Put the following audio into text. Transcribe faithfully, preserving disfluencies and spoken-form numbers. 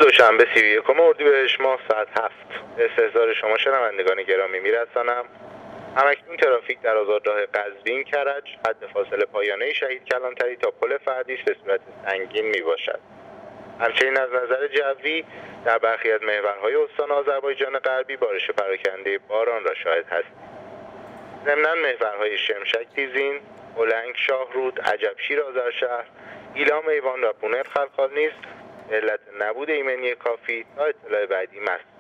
دوشنبه سی و یکم اردیبهشت ماه ساعت هفت به استحضار شما شنوندگان گرامی میرسانم. همکنون ترافیک در آزادراه قزوین کرج حد فاصله پایانه شهید کلانتری تا پل فردیس به صورت سنگین می باشد. همچنین از نظر جوی در برخی از محورهای استان آذربایجان غربی بارش پراکنده باران را شاهد هستید. ضمناً محورهای شمشک تیزین، بلنگ شاهرود، عجبشیر آذرشهر، ایلام ایوان و پونت خلخال نیز به علت نبود ایمنی کافی تا اطلاع بعدی مسدود